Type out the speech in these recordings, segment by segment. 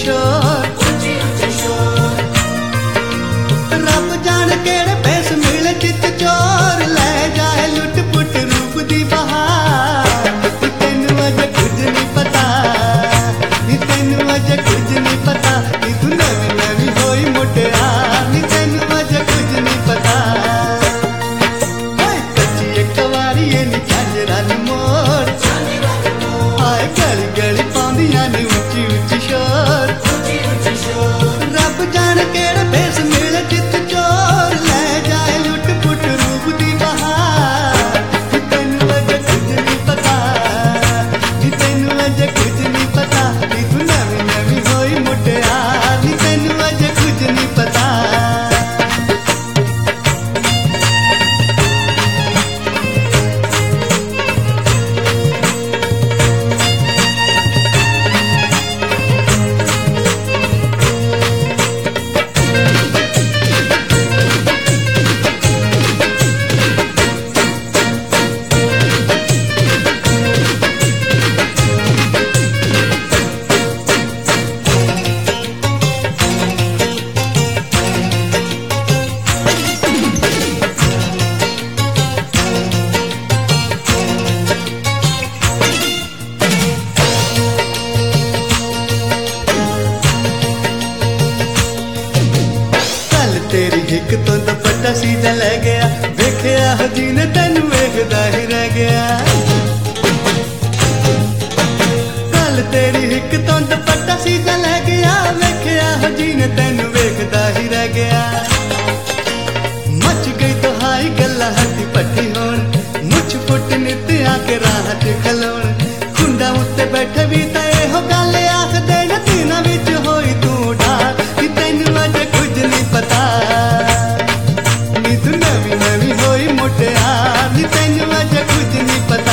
शोर रब जान केड़े भेस मिले चित चोर ले जाए लुट पुट रूप दी बहार तेनू अजे कुछ नहीं पता तेनू अजे कुछ नहीं पता तू नवी नवी होई मुटियार तेनू अजे कुछ नहीं पता कच्ची एक वारी नी झांजरा नी मोर आए गली गली पाउंदियां नी उच्ची उच्ची शोर रब जान केड़े भेस मिले चित चोर ले जाए लुट पुट रूप दी बहार तेनू अजे कुछ नहीं पता तेनू अजे कुछ नहीं पता तू नवी नवी होई मुटियार तेनू अजे कुछ नहीं पता तेरी हिक तो दुपट्टा सीधा लै गया वेखिया हजी ने तेनू वेखदा ही रह गया कल तेरी हिक तो दुपट्टा सीधा लै गया वेखिया हजी ने तेनू वेखदा ही रह गया मच गई तो हाई गल्ला हड्डी पट्टी होन मुछ फुट नित आके राह च खलोन खुंडा उत्ते बैठे भी तो एहो गल आख देना तीना विच होई तू डार तेनू अजे कुछ नहीं पता तू नवी नवी होई मुटियार तेनू अजे कुछ नहीं पता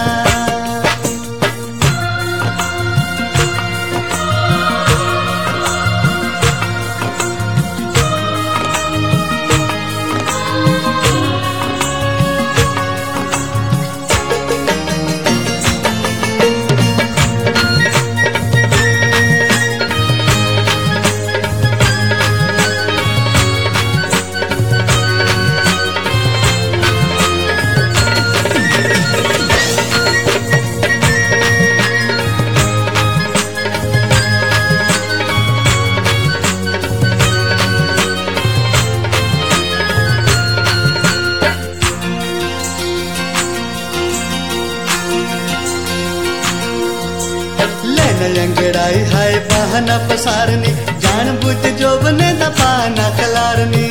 अंगड़ाई हाय बहाना पसारनी जान बुझ जो बने दा पाना खलारनी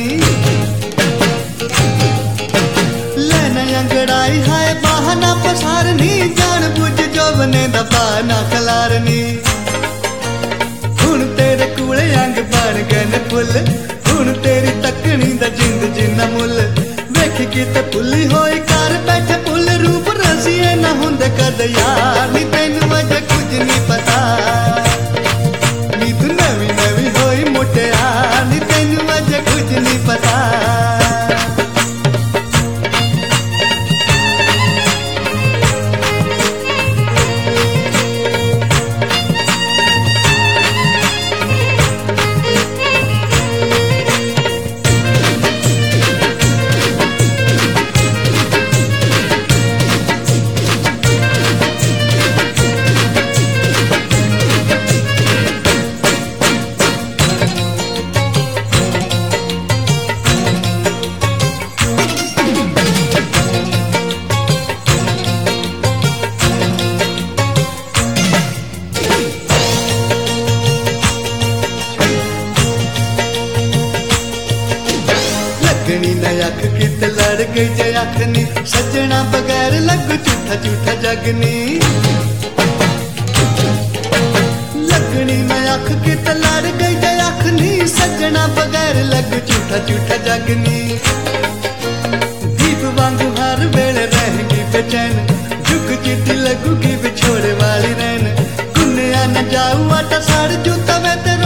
लेना अंगड़ाई हाय बहाना पसारनी जान बुझ जो बने दा पाना खलारनी हुण तेरे कूले अंग बन गए ने फुल हुण तेरी तकनी दा जिंद जिन्ना मुल वेख किते पुली होई कर बैठे पुल रूप रसिए ना हुंदे कद यार नी तेनू अजे कुछ नहीं पता तू नवी नवी होई मुटियार तेनू अजे कुछ नहीं पता लगनी न अख कित लड़ गई जे अखनी सजना बगैर लग झूठा झूठा जगनी लगनी न अख कित लड़ गई जे अखनी सजना बगैर लग झूठा झूठा जगनी दीप वांगू हर वेले रहेगी बेचैन झुक चिट्ठी लगूगी बिछोड़े वाली रैन गुन्निया न जाऊ आटा साड़ जूता वे